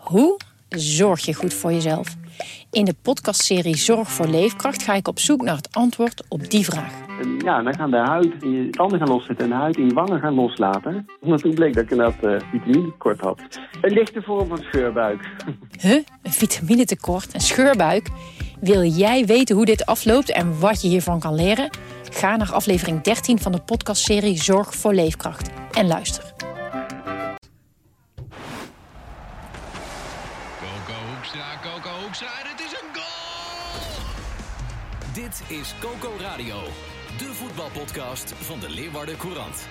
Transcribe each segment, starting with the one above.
Hoe zorg je goed voor jezelf? In de podcastserie Zorg voor Leefkracht ga ik op zoek naar het antwoord op die vraag. Ja, dan gaan de huid in je tanden gaan loszitten en de huid in je wangen gaan loslaten. Omdat toen bleek dat ik inderdaad vitaminetekort had. Een lichte vorm van scheurbuik. Een vitaminetekort, een scheurbuik? Wil jij weten hoe dit afloopt en wat je hiervan kan leren? Ga naar aflevering 13 van de podcastserie Zorg voor Leefkracht en luister. Coco Hoekstra, het is een goal! Dit is Coco Radio, de voetbalpodcast van de Leeuwarden Courant.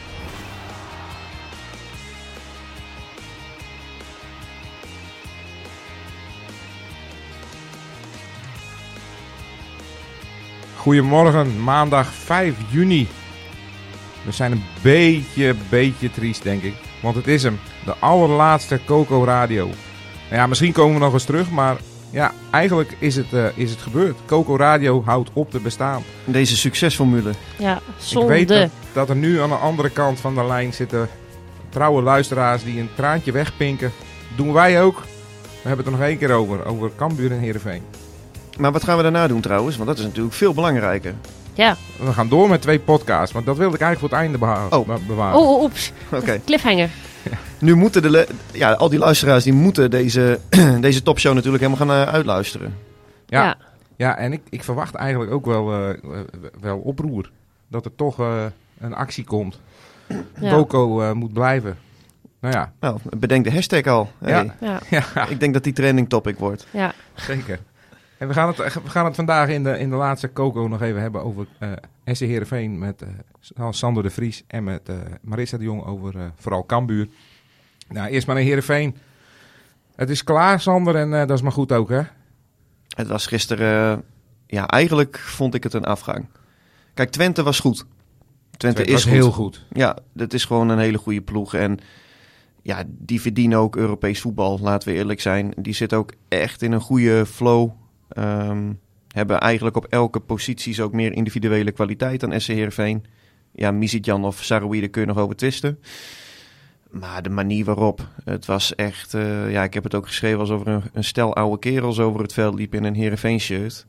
Goedemorgen, maandag 5 juni. We zijn een beetje triest, denk ik. Want het is hem, de allerlaatste Coco Radio. Nou ja, misschien komen we nog eens terug, maar ja, eigenlijk is het gebeurd. Coco Radio houdt op te bestaan. Deze succesformule. Ja, zonde. Ik weet dat er nu aan de andere kant van de lijn zitten trouwe luisteraars die een traantje wegpinken. Doen wij ook. We hebben het er nog één keer over Cambuur en Heerenveen. Maar wat gaan we daarna doen trouwens? Want dat is natuurlijk veel belangrijker. Ja. We gaan door met 2 podcasts, maar dat wilde ik eigenlijk voor het einde bewaren. Oh, oeps. Okay. Cliffhanger. Nu moeten al die luisteraars die moeten deze topshow natuurlijk helemaal gaan uitluisteren. Ja, en ik verwacht eigenlijk ook wel oproer. Dat er toch een actie komt. Ja. Coco moet blijven. Nou ja. Nou, bedenk de hashtag al. Hey. Ja. Ik denk dat die trending topic wordt. Ja. Zeker. En we gaan het vandaag in de laatste Coco nog even hebben over SC Heerenveen met Sander de Vries en met Marissa de Jong over vooral Cambuur. Nou, eerst maar naar Heerenveen. Het is klaar, Sander, en dat is maar goed ook, hè? Het was gisteren... eigenlijk vond ik het een afgang. Kijk, Twente was goed. Twente is was goed. Heel goed. Ja, het is gewoon een hele goede ploeg. En ja, die verdienen ook Europees voetbal, laten we eerlijk zijn. Die zitten ook echt in een goede flow. Hebben eigenlijk op elke positie ook meer individuele kwaliteit dan SC Heerenveen. Ja, Misitjan of Saroui, daar kun je nog over twisten. Maar de manier waarop, het was echt... ik heb het ook geschreven alsof er een stel oude kerels over het veld liepen in een Heerenveen shirt.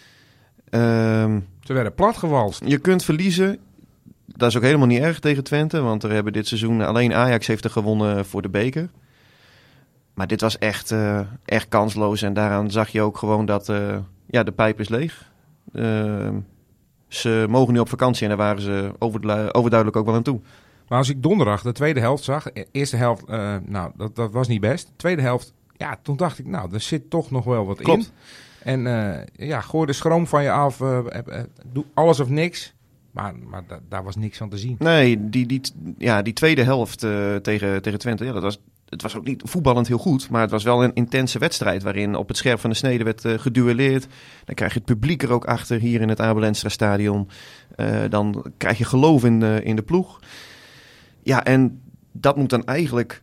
Ze werden platgewalst. Je kunt verliezen. Dat is ook helemaal niet erg tegen Twente. Want er hebben dit seizoen alleen Ajax heeft er gewonnen voor de beker. Maar dit was echt kansloos. En daaraan zag je ook gewoon dat de pijp is leeg. Ze mogen nu op vakantie en daar waren ze overduidelijk ook wel aan toe. Maar als ik donderdag de tweede helft zag, eerste helft, dat was niet best. Tweede helft, ja, toen dacht ik, er zit toch nog wel wat Klopt. in. En gooi de schroom van je af, doe alles of niks. Maar daar was niks van te zien. Nee, die tweede helft tegen Twente, het was ook niet voetballend heel goed, maar het was wel een intense wedstrijd waarin op het scherp van de snede werd geduelleerd. Dan krijg je het publiek er ook achter hier in het Abel Enstra Stadion. Dan krijg je geloof in de ploeg. Ja, en dat moet dan eigenlijk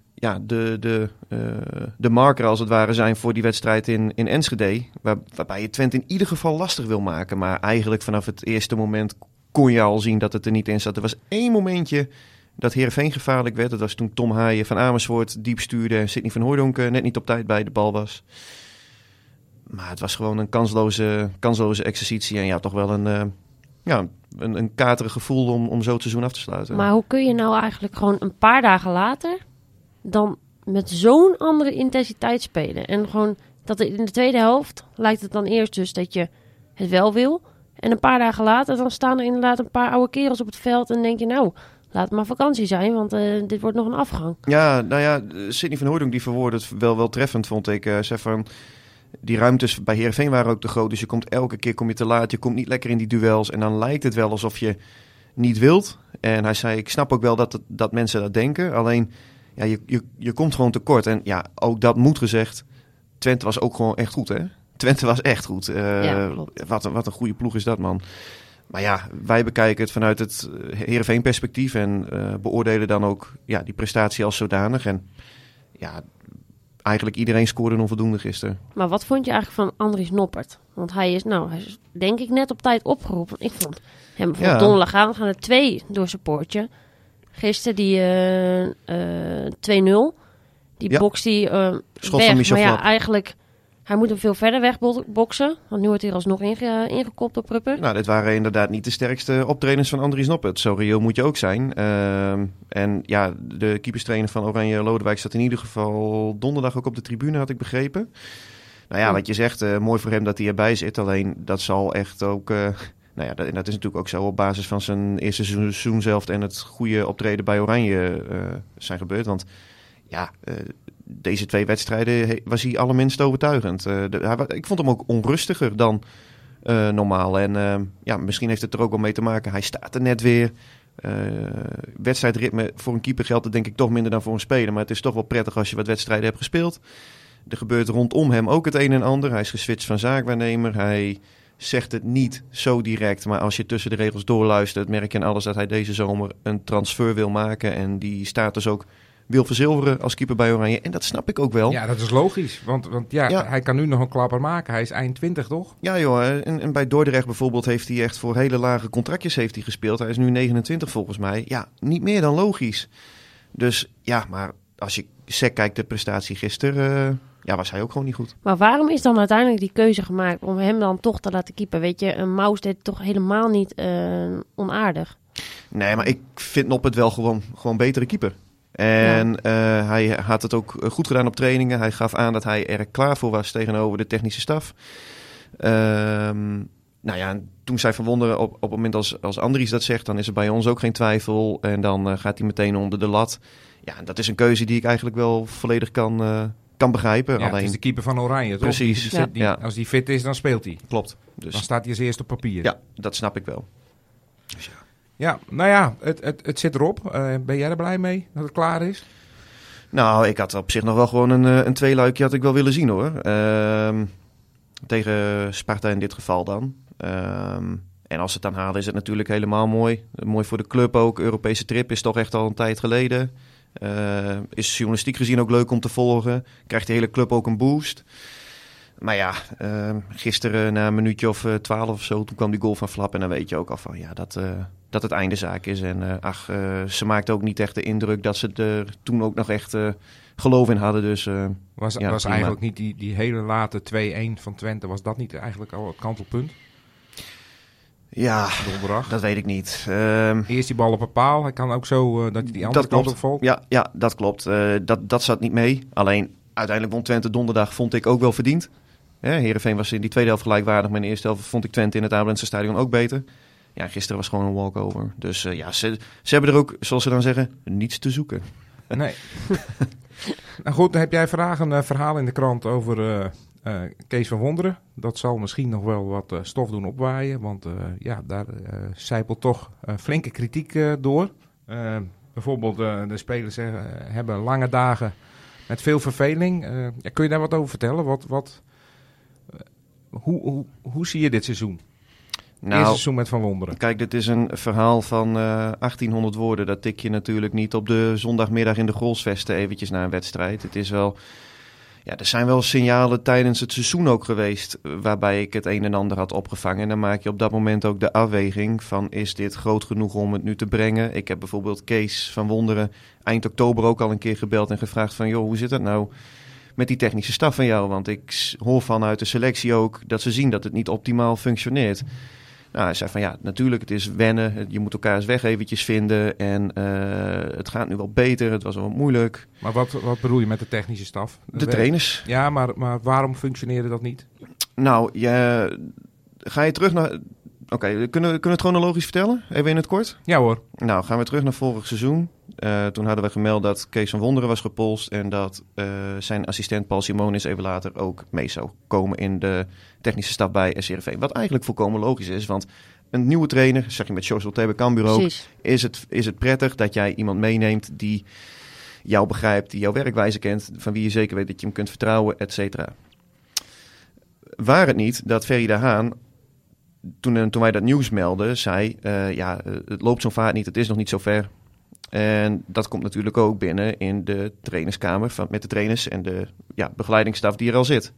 de marker als het ware zijn voor die wedstrijd in Enschede. Waarbij je Twente in ieder geval lastig wil maken. Maar eigenlijk vanaf het eerste moment kon je al zien dat het er niet in zat. Er was 1 momentje dat Heerenveen gevaarlijk werd. Dat was toen Tom Haaien van Amersfoort diep stuurde en Sidney van Hooijdonk net niet op tijd bij de bal was. Maar het was gewoon een kansloze exercitie en toch wel een katerig gevoel om zo het seizoen af te sluiten. Maar hoe kun je nou eigenlijk gewoon een paar dagen later dan met zo'n andere intensiteit spelen? En gewoon dat in de tweede helft lijkt het dan eerst dus dat je het wel wil. En een paar dagen later dan staan er inderdaad een paar oude kerels op het veld en denk je laat het maar vakantie zijn, want dit wordt nog een afgang. Ja, Sidney van Hooijdonk die verwoordde het wel treffend, vond ik. Zei van, die ruimtes bij Heerenveen waren ook te groot, dus elke keer kom je te laat, je komt niet lekker in die duels en dan lijkt het wel alsof je niet wilt. En hij zei, ik snap ook wel dat mensen dat denken, alleen je komt gewoon tekort. En ja, ook dat moet gezegd, Twente was ook gewoon echt goed, hè? Twente was echt goed. Wat een goede ploeg is dat, man. Maar ja, wij bekijken het vanuit het Heerenveen perspectief en beoordelen dan ook die prestatie als zodanig. En ja, eigenlijk iedereen scoorde een onvoldoende gisteren. Maar wat vond je eigenlijk van Andries Noppert? Want hij is denk ik net op tijd opgeroepen. Ik vond hem bijvoorbeeld donderdag gaan er 2 door zijn poortje. Gisteren die 2-0. Die bokst die Schot weg. van Michel Maar ja, Flap. eigenlijk, hij moet hem veel verder weg boksen. Want nu wordt hij er alsnog ingekopt door Prupper. Nou, dit waren inderdaad niet de sterkste optredens van Andries Noppert. Zo reëel moet je ook zijn. En ja, de keeperstrainer van Oranje, Lodewijk, zat in ieder geval donderdag ook op de tribune, had ik begrepen. Nou ja, wat je zegt, mooi voor hem dat hij erbij zit. Alleen dat zal echt ook... nou ja, dat is natuurlijk ook zo op basis van zijn eerste seizoen zelf en het goede optreden bij Oranje zijn gebeurd. Want ja, deze 2 wedstrijden was hij allerminst overtuigend. Ik vond hem ook onrustiger dan normaal. En ja, misschien heeft het er ook wel mee te maken. Hij staat er net weer. Wedstrijdritme voor een keeper geldt het denk ik toch minder dan voor een speler. Maar het is toch wel prettig als je wat wedstrijden hebt gespeeld. Er gebeurt rondom hem ook het een en ander. Hij is geswitcht van zaakwaarnemer. Hij zegt het niet zo direct. Maar als je tussen de regels doorluistert, merk je aan alles dat hij deze zomer een transfer wil maken. En die status ook wil verzilveren als keeper bij Oranje. En dat snap ik ook wel. Ja, dat is logisch. Want hij kan nu nog een klapper maken. Hij is eind 20, toch? Ja joh, en bij Dordrecht bijvoorbeeld heeft hij echt voor hele lage contractjes heeft hij gespeeld. Hij is nu 29 volgens mij. Ja, niet meer dan logisch. Dus ja, maar als je kijkt de prestatie gisteren, was hij ook gewoon niet goed. Maar waarom is dan uiteindelijk die keuze gemaakt om hem dan toch te laten keepen? Weet je, een Maus deed toch helemaal niet onaardig? Nee, maar ik vind Noppert wel gewoon betere keeper. En hij had het ook goed gedaan op trainingen. Hij gaf aan dat hij er klaar voor was tegenover de technische staf. Nou ja, toen zei Van Wonderen op het moment als Andries dat zegt, dan is er bij ons ook geen twijfel. En dan gaat hij meteen onder de lat. Ja, dat is een keuze die ik eigenlijk wel volledig kan begrijpen. Ja, alleen... het is de keeper van Oranje, toch? Precies. Als die fit is, dan speelt hij. Klopt. Dus... dan staat hij als eerste op papier. Ja, dat snap ik wel. Dus ja, nou ja, het zit erop. Ben jij er blij mee dat het klaar is? Nou, ik had op zich nog wel gewoon een tweeluikje had ik wel willen zien hoor. Tegen Sparta in dit geval dan. En als ze het dan halen is het natuurlijk helemaal mooi. Mooi voor de club ook. Europese trip is toch echt al een tijd geleden. Is journalistiek gezien ook leuk om te volgen. Krijgt de hele club ook een boost. Maar ja, gisteren na een minuutje of 12 of zo, toen kwam die goal van Flap. En dan weet je ook al van dat het einde zaak is. En ze maakte ook niet echt de indruk dat ze er toen ook nog echt geloof in hadden. Dus, was eigenlijk niet die hele late 2-1 van Twente, was dat niet eigenlijk al het kantelpunt? Ja, dat weet ik niet. Eerst die bal op een paal. Hij kan ook zo dat hij die andere kant op valt. Ja, dat klopt. Dat zat niet mee. Alleen uiteindelijk won Twente donderdag, vond ik ook wel verdiend. Heerenveen was in die tweede helft gelijkwaardig. Maar in de eerste helft vond ik Twente in het Abelense stadion ook beter. Ja, gisteren was gewoon een walkover. Dus ze hebben er ook, zoals ze dan zeggen, niets te zoeken. Nee. Nou goed, heb jij een verhaal in de krant over Kees van Wonderen. Dat zal misschien nog wel wat stof doen opwaaien. Want daar zijpelt toch flinke kritiek door. Bijvoorbeeld de spelers hebben lange dagen met veel verveling. Kun je daar wat over vertellen? Hoe zie je dit seizoen? Eerste seizoen met Van Wonderen. Kijk, dit is een verhaal van 1800 woorden. Dat tik je natuurlijk niet op de zondagmiddag in de Grolsvesten eventjes na een wedstrijd. Het is wel... Ja, er zijn wel signalen tijdens het seizoen ook geweest waarbij ik het een en ander had opgevangen. En dan maak je op dat moment ook de afweging van, is dit groot genoeg om het nu te brengen? Ik heb bijvoorbeeld Kees van Wonderen eind oktober ook al een keer gebeld en gevraagd van, joh, hoe zit het nou met die technische staf van jou? Want ik hoor vanuit de selectie ook dat ze zien dat het niet optimaal functioneert. Nou, hij zei van ja, natuurlijk, het is wennen. Je moet elkaars weg eventjes vinden. En het gaat nu wel beter. Het was wel moeilijk. Maar wat bedoel je met de technische staf? De trainers. Ja, maar waarom functioneerde dat niet? Nou, ga je terug naar... Oké, kunnen we het chronologisch vertellen? Even in het kort? Ja hoor. Nou, gaan we terug naar vorig seizoen. Toen hadden we gemeld dat Kees van Wonderen was gepolst. En dat zijn assistent Paul Simonis even later ook mee zou komen in de technische staf bij SCRV. Wat eigenlijk volkomen logisch is. Want een nieuwe trainer, zeg je met Social Tebe Cambuur ook, is het prettig dat jij iemand meeneemt die jou begrijpt, die jouw werkwijze kent, van wie je zeker weet dat je hem kunt vertrouwen, et cetera. Waar het niet dat Ferry de Haan, toen wij dat nieuws meldden, zei, het loopt zo vaart niet, het is nog niet zo ver. En dat komt natuurlijk ook binnen in de trainerskamer met de trainers en de begeleidingsstaf die er al zit.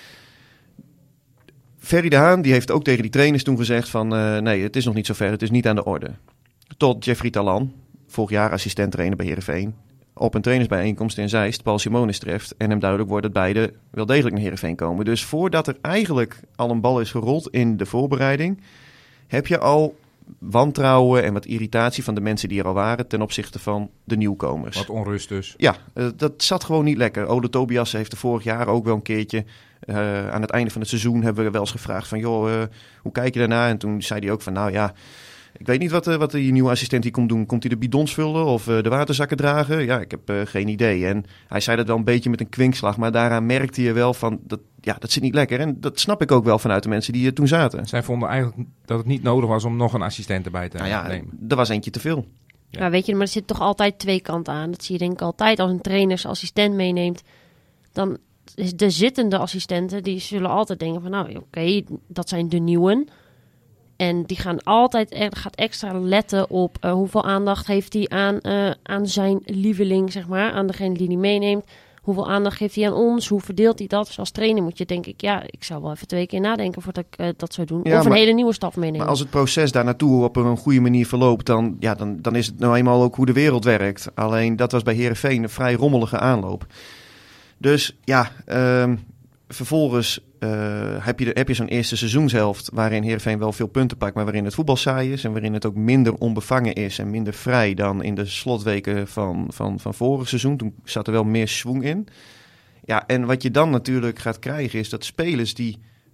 Ferry de Haan die heeft ook tegen die trainers toen gezegd van nee, het is nog niet zo ver, het is niet aan de orde. Tot Jeffrey Talan, vorig jaar assistent trainer bij Heerenveen, op een trainersbijeenkomst in Zeist Paul Simonis treft en hem duidelijk wordt dat beide wel degelijk naar Heerenveen komen. Dus voordat er eigenlijk al een bal is gerold in de voorbereiding, heb je al wantrouwen en wat irritatie van de mensen die er al waren ten opzichte van de nieuwkomers. Wat onrust dus. Ja, dat zat gewoon niet lekker. Ode Tobias heeft er vorig jaar ook wel een keertje, aan het einde van het seizoen hebben we wel eens gevraagd van joh, hoe kijk je daarna? En toen zei hij ook van nou ja, ik weet niet wat je nieuwe assistent hier komt doen. Komt hij de bidons vullen of de waterzakken dragen? Ja, ik heb geen idee. En hij zei dat wel een beetje met een kwinkslag, maar daaraan merkte je wel van dat zit niet lekker. En dat snap ik ook wel vanuit de mensen die er toen zaten. Zij vonden eigenlijk dat het niet nodig was om nog een assistent erbij te nemen. Er was eentje te veel. Ja. Maar weet je, maar er zit toch altijd twee kanten aan. Dat zie je denk ik altijd als een trainer zijn assistent meeneemt. Dan is de zittende assistenten, die zullen altijd denken van nou oké, dat zijn de nieuwen. En die gaan gaat extra letten op hoeveel aandacht heeft hij aan zijn lieveling, zeg maar. Aan degene die hij meeneemt. Hoeveel aandacht geeft hij aan ons? Hoe verdeelt hij dat? Dus als trainer moet je denk ik, ik zou wel even 2 keer nadenken voordat ik dat zou doen. Ja, of een hele nieuwe staf meenemen. Maar als het proces daar naartoe op een goede manier verloopt, dan is het nou eenmaal ook hoe de wereld werkt. Alleen dat was bij Heerenveen een vrij rommelige aanloop. Dus vervolgens heb je zo'n eerste seizoenshelft waarin Heerenveen wel veel punten pakt, maar waarin het voetbal saai is en waarin het ook minder onbevangen is en minder vrij dan in de slotweken van vorig seizoen. Toen zat er wel meer schwung in. Ja, en wat je dan natuurlijk gaat krijgen is dat spelers die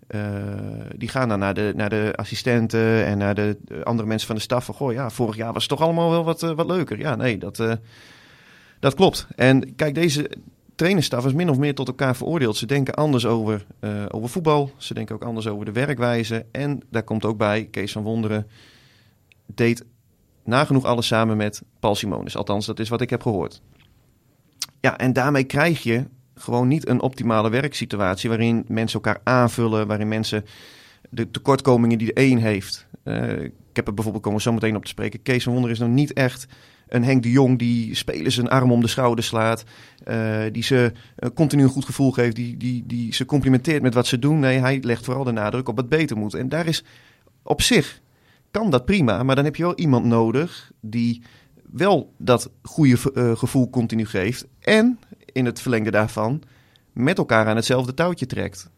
gaan dan naar de assistenten en naar de andere mensen van de staf van goh, ja, vorig jaar was het toch allemaal wel wat leuker. Ja, nee, dat klopt. En kijk, deze trainerstaf is min of meer tot elkaar veroordeeld. Ze denken anders over voetbal. Ze denken ook anders over de werkwijze. En daar komt ook bij, Kees van Wonderen deed nagenoeg alles samen met Paul Simonis. Althans, dat is wat ik heb gehoord. Ja, en daarmee krijg je gewoon niet een optimale werksituatie waarin mensen elkaar aanvullen, waarin mensen de tekortkomingen die de een heeft. Ik heb er bijvoorbeeld, komen we zo meteen op te spreken, Kees van Wonderen is nou niet echt een Henk de Jong die spelers een arm om de schouder slaat. Die ze continu een goed gevoel geeft. Die ze complimenteert met wat ze doen. Nee, hij legt vooral de nadruk op wat beter moet. En daar is op zich, kan dat prima. Maar dan heb je wel iemand nodig die wel dat goede gevoel continu geeft. En in het verlengde daarvan met elkaar aan hetzelfde touwtje trekt.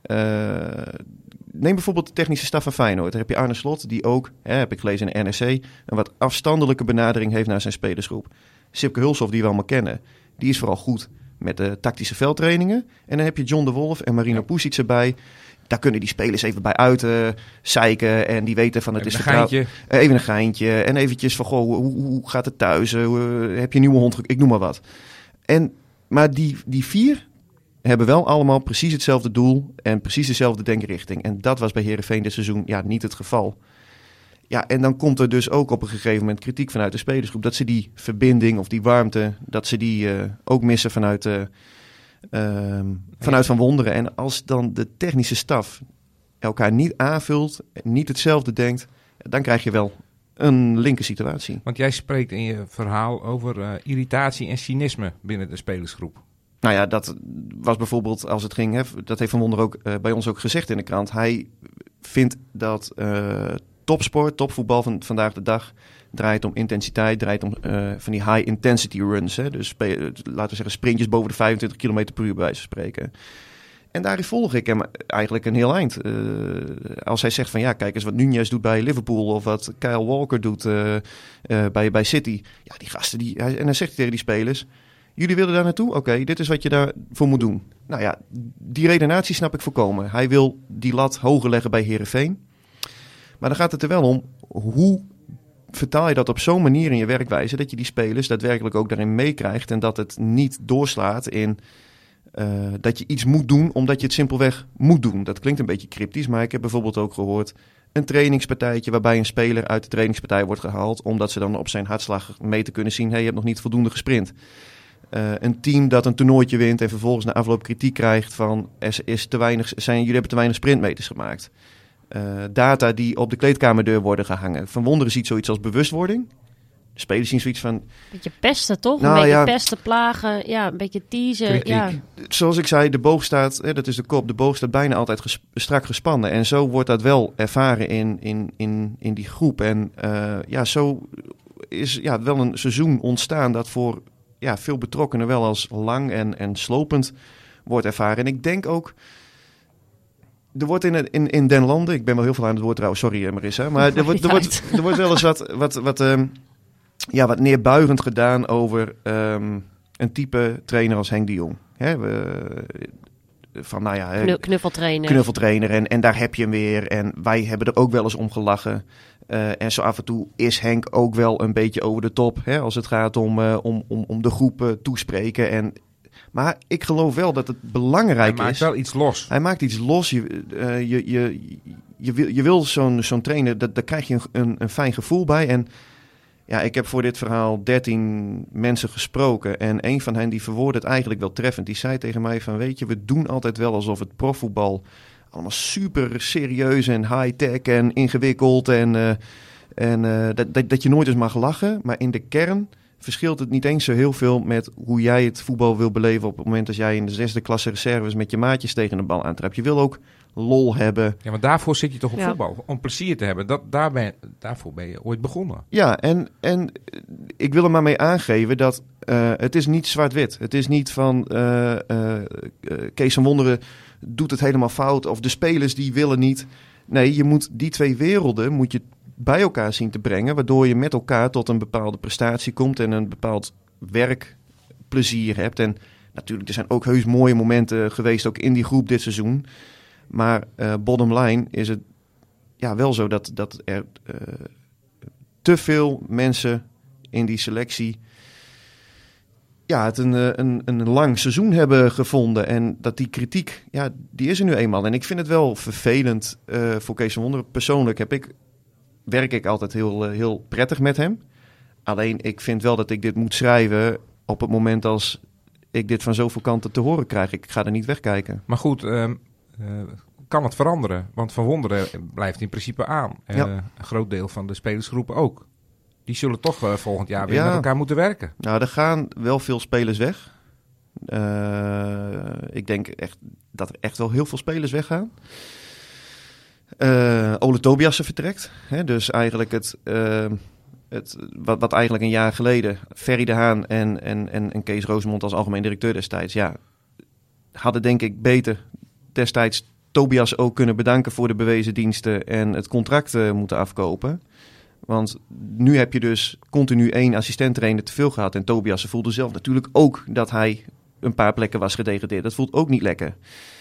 Neem bijvoorbeeld de technische staf van Feyenoord. Daar heb je Arne Slot, die ook, heb ik gelezen in de NRC, een wat afstandelijke benadering heeft naar zijn spelersgroep. Sipke Hulshoff, die we allemaal kennen, die is vooral goed met de tactische veldtrainingen. En dan heb je John de Wolf en Marino Pusic erbij. Daar kunnen die spelers even bij zeiken en die weten van het even is vertrouwd. Even een geintje en eventjes van goh, hoe gaat het thuis? Heb je een nieuwe hond? Ik noem maar wat. Maar die 4 hebben wel allemaal precies hetzelfde doel en precies dezelfde denkrichting. En dat was bij Heerenveen dit seizoen niet het geval. Ja, en dan komt er dus ook op een gegeven moment kritiek vanuit de spelersgroep dat ze die verbinding of die warmte, dat ze die ook missen vanuit Van Wonderen. En als dan de technische staf elkaar niet aanvult, niet hetzelfde denkt, dan krijg je wel een linker situatie. Want jij spreekt in je verhaal over irritatie en cynisme binnen de spelersgroep. Nou ja, dat was bijvoorbeeld als het ging, dat heeft Van Wonderen ook bij ons ook gezegd in de krant. Hij vindt dat topsport, topvoetbal van vandaag de dag draait om intensiteit, draait om van die high intensity runs. Dus laten we zeggen sprintjes boven de 25 km per uur bij wijze van spreken. En daar volg ik hem eigenlijk een heel eind. Als hij zegt van ja, kijk eens wat Nunez doet bij Liverpool of wat Kyle Walker doet bij City. Ja, die gasten, en dan zegt hij tegen die spelers, jullie willen daar naartoe? Oké, dit is wat je daarvoor moet doen. Nou ja, die redenatie snap ik volkomen. Hij wil die lat hoger leggen bij Heerenveen. Maar dan gaat het er wel om, hoe vertaal je dat op zo'n manier in je werkwijze dat je die spelers daadwerkelijk ook daarin meekrijgt en dat het niet doorslaat in dat je iets moet doen omdat je het simpelweg moet doen. Dat klinkt een beetje cryptisch, maar ik heb bijvoorbeeld ook gehoord een trainingspartijtje waarbij een speler uit de trainingspartij wordt gehaald omdat ze dan op zijn hartslag mee te kunnen zien, hey, je hebt nog niet voldoende gesprint. Een team dat een toernooitje wint en vervolgens na afloop kritiek krijgt van jullie hebben te weinig sprintmeters gemaakt. Data die op de kleedkamerdeur worden gehangen. Van Wonderen ziet zoiets als bewustwording. De spelers zien zoiets van... Beetje pesten, toch? Nou, een beetje pesten, plagen, een beetje teasen. Ja. Zoals ik zei, de boog staat, dat is de kop, de boog staat bijna altijd strak gespannen. En zo wordt dat wel ervaren in die groep. En zo is wel een seizoen ontstaan dat voor veel betrokkener wel als lang en slopend wordt ervaren. En ik denk ook, er wordt in den landen, ik ben wel heel veel aan het woord trouwens, sorry Marissa, maar er wordt wel eens wat neerbuigend gedaan over een type trainer als Henk de Jong. Knuffeltrainer en daar heb je hem weer. En wij hebben er ook wel eens om gelachen. En zo af en toe is Henk ook wel een beetje over de top. Als het gaat om de groep toespreken. Maar ik geloof wel dat het belangrijk is. Hij maakt wel iets los. Hij maakt iets los. Je wil zo'n trainer, daar krijg je een fijn gevoel bij. En ja, ik heb voor dit verhaal 13 mensen gesproken. En een van hen die verwoordde het eigenlijk wel treffend. Die zei tegen mij van, weet je, we doen altijd wel alsof het profvoetbal allemaal super serieus en high-tech en ingewikkeld. En dat je nooit eens mag lachen. Maar in de kern verschilt het niet eens zo heel veel met hoe jij het voetbal wil beleven op het moment dat jij in de 6e klasse reserves met je maatjes tegen de bal aantrapt. Je wil ook lol hebben. Ja, maar daarvoor zit je toch op voetbal? Om plezier te hebben. Daarvoor ben je ooit begonnen. Ja, en ik wil er maar mee aangeven dat het is niet zwart-wit. Het is niet van Kees van Wonderen doet het helemaal fout of de spelers die willen niet. Nee, je moet die twee werelden moet je bij elkaar zien te brengen, waardoor je met elkaar tot een bepaalde prestatie komt en een bepaald werkplezier hebt. En natuurlijk, er zijn ook heus mooie momenten geweest, ook in die groep dit seizoen. Maar bottom line is het wel zo dat er te veel mensen in die selectie het een lang seizoen hebben gevonden. En dat die kritiek, die is er nu eenmaal. En ik vind het wel vervelend voor Kees van Wonderen. Persoonlijk werk ik altijd heel prettig met hem. Alleen ik vind wel dat ik dit moet schrijven op het moment als ik dit van zoveel kanten te horen krijg. Ik ga er niet wegkijken. Maar goed, kan het veranderen? Want Van Wonderen blijft in principe aan. Een groot deel van de spelersgroepen ook. Die zullen toch volgend jaar weer met elkaar moeten werken. Nou, er gaan wel veel spelers weg. Ik denk echt dat er echt wel heel veel spelers weggaan. Ole Tobiasse vertrekt. Dus eigenlijk wat eigenlijk een jaar geleden Ferry de Haan en Kees Rosemond als algemeen directeur destijds, hadden denk ik beter destijds Tobias ook kunnen bedanken voor de bewezen diensten en het contract moeten afkopen. Want nu heb je dus continu 1 assistent-trainer te veel gehad. En Tobias voelde zelf natuurlijk ook dat hij een paar plekken was gedegradeerd. Dat voelt ook niet lekker.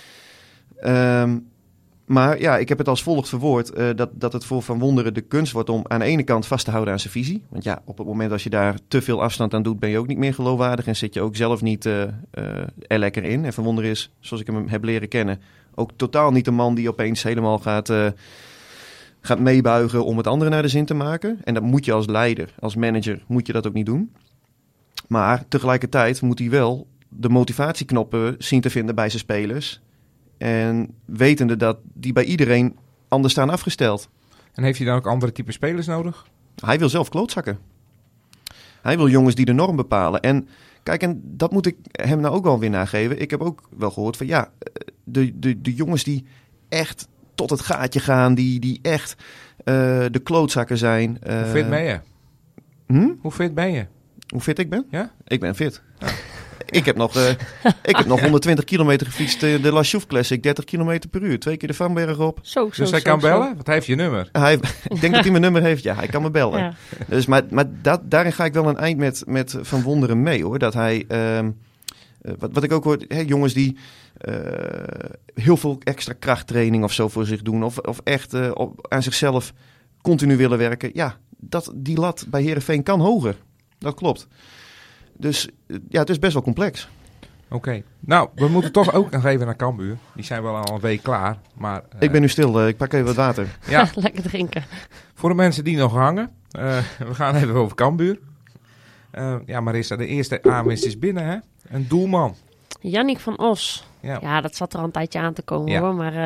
Maar ik heb het als volgt verwoord. Dat het voor Van Wonderen de kunst wordt om aan de ene kant vast te houden aan zijn visie. Want op het moment als je daar te veel afstand aan doet, ben je ook niet meer geloofwaardig. En zit je ook zelf niet er lekker in. En Van Wonderen is, zoals ik hem heb leren kennen, ook totaal niet een man die opeens helemaal gaat meebuigen om het andere naar de zin te maken. En dat moet je als leider, als manager, moet je dat ook niet doen. Maar tegelijkertijd moet hij wel de motivatieknoppen zien te vinden bij zijn spelers. En wetende dat die bij iedereen anders staan afgesteld. En heeft hij dan ook andere type spelers nodig? Hij wil zelf klootzakken. Hij wil jongens die de norm bepalen. En kijk, en dat moet ik hem nou ook wel weer nageven. Ik heb ook wel gehoord van de jongens die echt tot het gaatje gaan, die echt de klootzakken zijn. Hoe fit ben je? Hoe fit ben je? Hoe fit ik ben? Ja? Ik ben fit. Ja. Ik heb nog 120 kilometer gefietst de La Chouffe Classic, 30 kilometer per uur. 2 keer de Vanberg op. Dus hij kan bellen? Want hij heeft je nummer. Ik denk dat hij mijn nummer heeft, hij kan me bellen. Ja. Dus, maar daarin ga ik wel een eind met Van Wonderen mee, hoor. Dat hij, wat ik ook hoor, jongens die heel veel extra krachttraining of zo voor zich doen. Of echt aan zichzelf continu willen werken. Die lat bij Heerenveen kan hoger. Dat klopt. Dus het is best wel complex. Oké. Nou, we moeten toch ook nog even naar Cambuur. Die zijn wel al een week klaar. Maar, ik ben nu stil. Ik pak even wat water. Ja. Lekker drinken. Voor de mensen die nog hangen. We gaan even over Cambuur. Marissa, de eerste aanwinst is binnen, hè? Een doelman. Yannick van Os. Ja, dat zat er al een tijdje aan te komen, hoor. Maar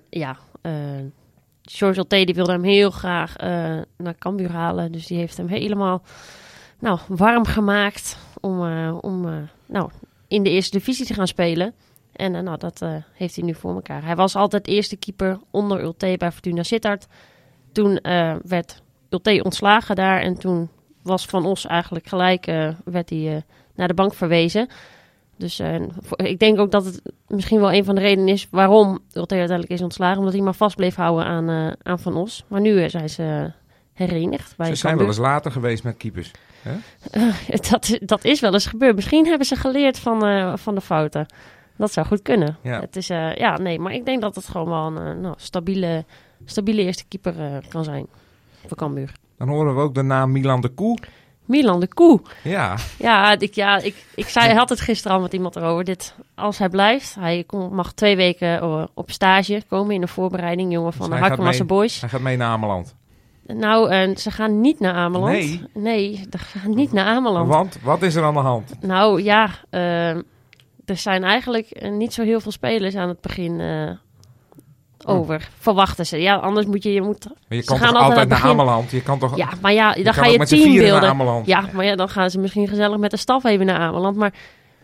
George Olte die wilde hem heel graag naar Cambuur halen. Dus die heeft hem helemaal warm gemaakt om in de eerste divisie te gaan spelen. En dat heeft hij nu voor elkaar. Hij was altijd eerste keeper onder Ulte bij Fortuna Sittard. Toen werd Ulte ontslagen daar. En toen was Van Os eigenlijk gelijk, werd hij naar de bank verwezen. Dus ik denk ook dat het misschien wel een van de redenen is waarom Ulte uiteindelijk is ontslagen. Omdat hij maar vast bleef houden aan Van Os. Maar nu zijn ze herenigd. Ze zijn wel eens later geweest met keepers. Dat is wel eens gebeurd. Misschien hebben ze geleerd van de fouten. Dat zou goed kunnen. Ja. Het is, maar ik denk dat het gewoon wel een stabiele eerste keeper kan zijn voor Cambuur. Dan horen we ook de naam Milan de Koe. Milan de Koe. Ja. Ik had het gisteren al met iemand erover. Als hij blijft, hij mag 2 weken op stage komen in de voorbereiding. Jongen van de Harkemasse Boys. Hij gaat mee naar Ameland. Nou, ze gaan niet naar Ameland. Nee, ze gaan niet naar Ameland. Want, wat is er aan de hand? Nou ja, er zijn eigenlijk niet zo heel veel spelers aan het begin over. Verwachten ze. Ja, anders moet je... Maar je kan toch altijd naar Ameland? Je kan toch... Ja, maar ja, dan ga je teambeelden. Ja, maar ja, dan gaan ze misschien gezellig met de staf even naar Ameland. Maar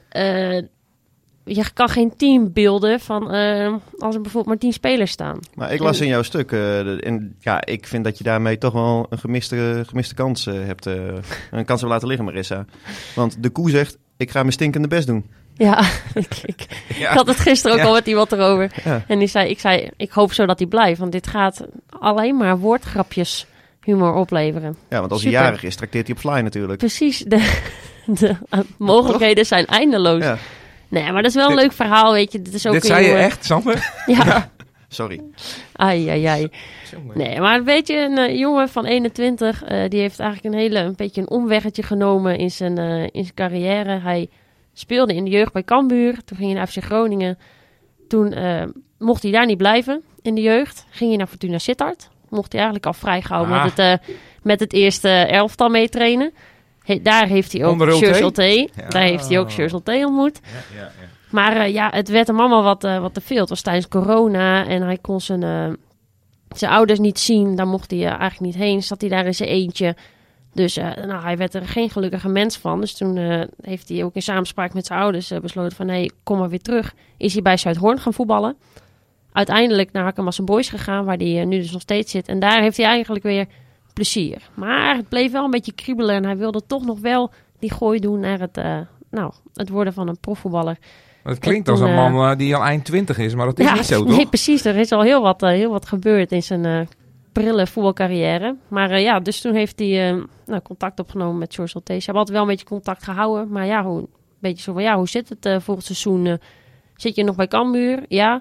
je kan geen team beelden van als er bijvoorbeeld maar 10 spelers staan. Maar ik las in jouw stuk ik vind dat je daarmee toch wel een gemiste kans hebt. Een kans hebt laten liggen, Marissa. Want de Koe zegt, ik ga mijn stinkende best doen. Ja, ik had het gisteren ook al met iemand erover. Ja. En ik zei, ik hoop zo dat hij blijft. Want dit gaat alleen maar woordgrapjes humor opleveren. Ja, want als hij jarig is, trakteert hij op fly natuurlijk. Precies, de mogelijkheden zijn eindeloos. Ja. Nee, maar dat is wel een leuk verhaal, weet je. Dit zei je echt, Sander? Ja. Sorry. Ai. Nee, maar weet je, een jongen van 21, die heeft eigenlijk een beetje een omweggetje genomen in zijn carrière. Hij speelde in de jeugd bij Cambuur. Toen ging hij naar FC Groningen. Toen mocht hij daar niet blijven in de jeugd. Ging hij naar Fortuna Sittard. Mocht hij eigenlijk al vrijgehouden met het eerste elftal meetrainen. Daar heeft hij ook George Ulte. Ja. Daar heeft hij ook George Ulte ontmoet. Ja. Maar het werd hem allemaal wat te veel. Het was tijdens corona en hij kon zijn ouders niet zien. Daar mocht hij eigenlijk niet heen. Zat hij daar in zijn eentje. Dus hij werd er geen gelukkige mens van. Dus toen heeft hij ook in samenspraak met zijn ouders besloten van... nee, kom maar weer terug. Is hij bij Zuidhoorn gaan voetballen. Uiteindelijk naar Harkemasse Boys gegaan, waar hij nu dus nog steeds zit. En daar heeft hij eigenlijk weer plezier. Maar het bleef wel een beetje kriebelen. En hij wilde toch nog wel die gooi doen naar het worden van een profvoetballer. Het klinkt als een man die al eind 20 is, maar dat is niet zo, toch? Nee, precies. Er is al heel wat gebeurd in zijn... prille voetbalcarrière. Maar dus toen heeft hij contact opgenomen met George Ulte. Ze hebben altijd wel een beetje contact gehouden. Maar hoe zit het volgend seizoen? Zit je nog bij Cambuur? Ja.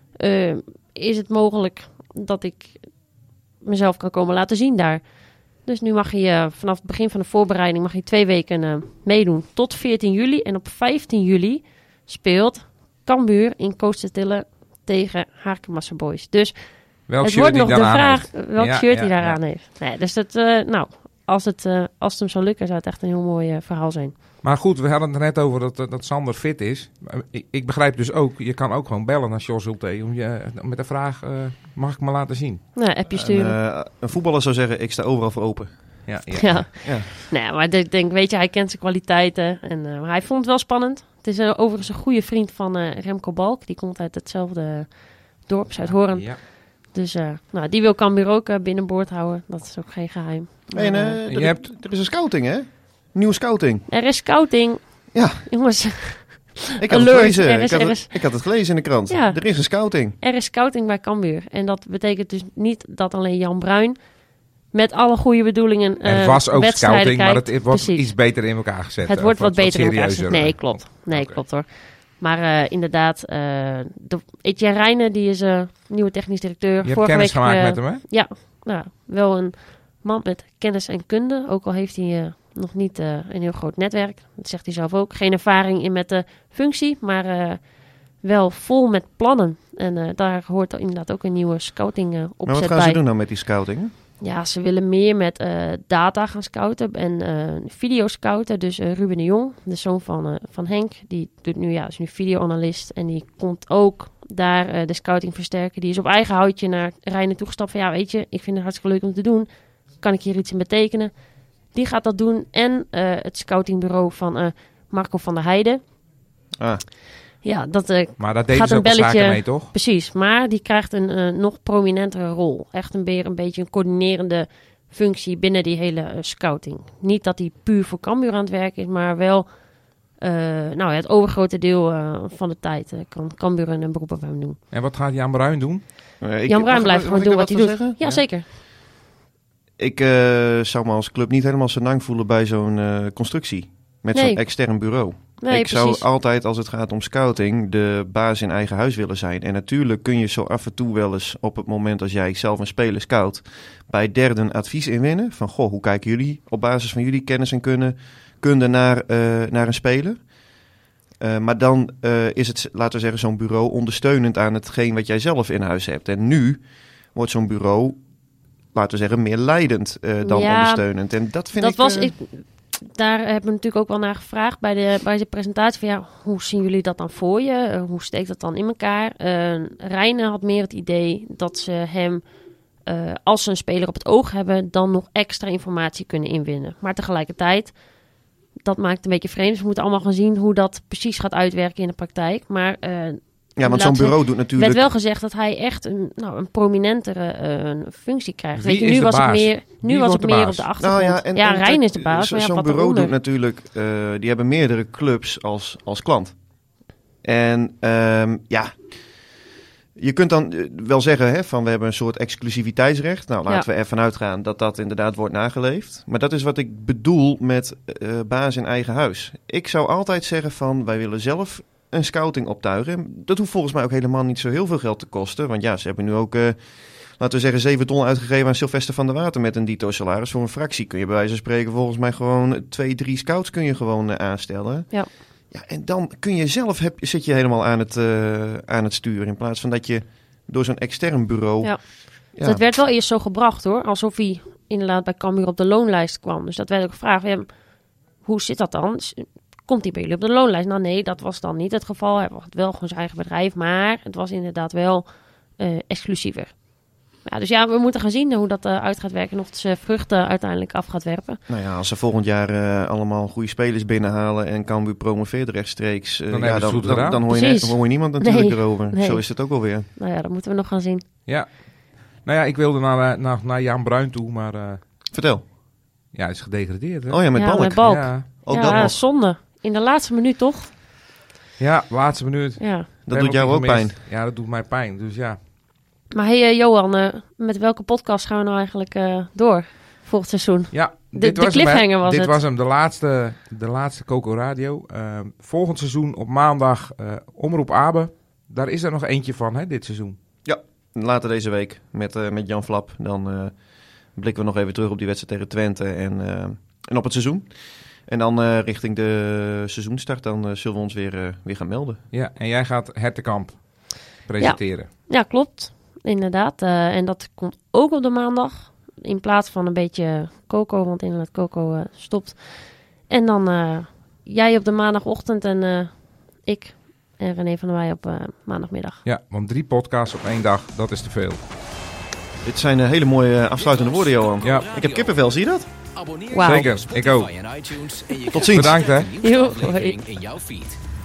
Is het mogelijk dat ik mezelf kan komen laten zien daar? Dus nu mag hij vanaf het begin van de voorbereiding 2 weken meedoen. Tot 14 juli. En op 15 juli speelt Cambuur in Kootstertille tegen Harkemasse Boys. Dus... het wordt nog de vraag welk shirt hij daaraan heeft. Nee, dus als het hem zou lukken, zou het echt een heel mooi verhaal zijn. Maar goed, we hadden het net over dat Sander fit is. Ik begrijp dus ook, je kan ook gewoon bellen naar George Ulte met de vraag, mag ik me laten zien? Ja, appje sturen. Een voetballer zou zeggen, ik sta overal voor open. Ja. Nee, maar ik denk, weet je, hij kent zijn kwaliteiten. En hij vond het wel spannend. Het is overigens een goede vriend van Remco Balk. Die komt uit hetzelfde dorp, Zuidhoorn. Ja. Dus die wil Cambuur ook binnenboord houden. Dat is ook geen geheim. En er is een scouting, hè? Nieuwe scouting. Er is scouting. Ja. Jongens. Ik had het gelezen. Ik had het gelezen in de krant. Ja. Er is een scouting. Er is scouting bij Cambuur. En dat betekent dus niet dat alleen Jan Bruin met alle goede bedoelingen er was ook scouting, kijkt. Maar het wordt iets beter in elkaar gezet. Het wordt wat beter in elkaar gezet. Nee, klopt. Klopt hoor. Maar inderdaad, Etienne Rijnen, die is nieuwe technisch directeur. Je hebt kennis gemaakt met hem, hè? Ja, wel een man met kennis en kunde. Ook al heeft hij nog niet een heel groot netwerk. Dat zegt hij zelf ook. Geen ervaring in met de functie, maar wel vol met plannen. En daar hoort inderdaad ook een nieuwe scouting opzet bij. Maar wat gaan ze doen dan met die scouting? Ja, ze willen meer met data gaan scouten en video scouten. Dus Ruben de Jong, de zoon van Henk, die doet is nu videoanalist. En die komt ook daar de scouting versterken. Die is op eigen houtje naar Rijnen toegestapt van weet je, ik vind het hartstikke leuk om te doen. Kan ik hier iets in betekenen? Die gaat dat doen. En het scoutingbureau van Marco van der Heijden. Ja, maar dat deden ze ook zaken mee, toch? Precies, maar die krijgt een nog prominentere rol. Echt een beetje een coördinerende functie binnen die hele scouting. Niet dat hij puur voor Cambuur aan het werk is, maar wel het overgrote deel van de tijd kan Cambuur een beroep op hem doen. En wat gaat Jan Bruin doen? Jan Bruin blijft gewoon doen wat hij doet. Zeggen? Ja, zeker. Ik zou me als club niet helemaal senang voelen bij zo'n constructie. Met zo'n extern bureau. Nee, ik zou precies. altijd, als het gaat om scouting, de baas in eigen huis willen zijn. En natuurlijk kun je zo af en toe wel eens op het moment als jij zelf een speler scout, bij derden advies inwinnen. Van, hoe kijken jullie op basis van jullie kennis en kunde naar een speler? Maar dan is het, laten we zeggen, zo'n bureau ondersteunend aan hetgeen wat jij zelf in huis hebt. En nu wordt zo'n bureau, laten we zeggen, meer leidend dan ondersteunend. En dat vind ik... Daar hebben we natuurlijk ook wel naar gevraagd bij de presentatie. Van hoe zien jullie dat dan voor je? Hoe steekt dat dan in elkaar? Reine had meer het idee dat ze hem, als ze een speler op het oog hebben, dan nog extra informatie kunnen inwinnen. Maar tegelijkertijd, dat maakt het een beetje vreemd. Dus we moeten allemaal gaan zien hoe dat precies gaat uitwerken in de praktijk. Maar want zo'n bureau doet natuurlijk... werd wel gezegd dat hij echt een prominentere functie krijgt. Wie Weet je, is nu de was baas? het meer, Wie was wordt het de meer baas? op de achtergrond. Rijn is de baas. Maar Zo'n wat bureau daaronder. doet natuurlijk... die hebben meerdere clubs als klant. En je kunt dan wel zeggen van we hebben een soort exclusiviteitsrecht. Nou, laten we ervan uitgaan dat dat inderdaad wordt nageleefd. Maar dat is wat ik bedoel met baas in eigen huis. Ik zou altijd zeggen van wij willen zelf een scouting optuigen. Dat hoeft volgens mij ook helemaal niet zo heel veel geld te kosten. Want ze hebben nu ook, laten we zeggen, 7 ton uitgegeven aan Sylvester van der Water met een dito salaris. Voor een fractie kun je bij wijze van spreken volgens mij gewoon 2-3 scouts kun je gewoon aanstellen. Ja. Ja, en dan kun je zelf, zit je helemaal aan het sturen. In plaats van dat je door zo'n extern bureau... Ja. Dus het werd wel eerst zo gebracht hoor. Alsof hij inderdaad bij Cambuur op de loonlijst kwam. Dus dat werd ook gevraagd. Hoe zit dat dan? Komt hij bij jullie op de loonlijst? Nou nee, dat was dan niet het geval. Hij had wel gewoon zijn eigen bedrijf. Maar het was inderdaad wel exclusiever. Ja, dus we moeten gaan zien hoe dat uit gaat werken. En of het zijn vruchten uiteindelijk af gaat werpen. Nou ja, als ze volgend jaar allemaal goede spelers binnenhalen en Cambuur promoveert rechtstreeks, dan hoor je niemand natuurlijk erover. Nee. Zo is het ook alweer. Nou ja, dat moeten we nog gaan zien. Ja. Nou ja, ik wilde naar Jan Bruin toe, maar... Vertel. Ja, hij is gedegradeerd. Hè? Oh ja, met Balk. Met Balk. Ja. Ook dat nog. Zonde. In de laatste minuut toch? Ja, laatste minuut. Ja. Dat doet jou ook pijn. Ja, dat doet mij pijn. Dus ja. Maar hey Johan, met welke podcast gaan we nou eigenlijk door volgend seizoen? Ja, de cliffhanger was het. Dit was hem, de laatste Coco Radio. Volgend seizoen op maandag Omroep Abe. Daar is er nog eentje van, hè, dit seizoen. Ja, later deze week met Jan Flap. Dan blikken we nog even terug op die wedstrijd tegen Twente en op het seizoen. En dan richting de seizoenstart, dan zullen we ons weer gaan melden. Ja, en jij gaat Hertekamp presenteren. Ja, klopt. Inderdaad. En dat komt ook op de maandag. In plaats van een beetje Coco, want inderdaad Coco stopt. En dan jij op de maandagochtend en ik en René van der Wij op maandagmiddag. Ja, want 3 podcasts op 1 dag, dat is te veel. Dit zijn hele mooie afsluitende woorden, Johan. Ja. Ik heb kippenvel, zie je dat? Abonneer Wauw. Zeker, op Spotify ik ook. en iTunes en je Tot krijgt ziens. Bedankt, hè. een nieuwe aflevering in jouw feed.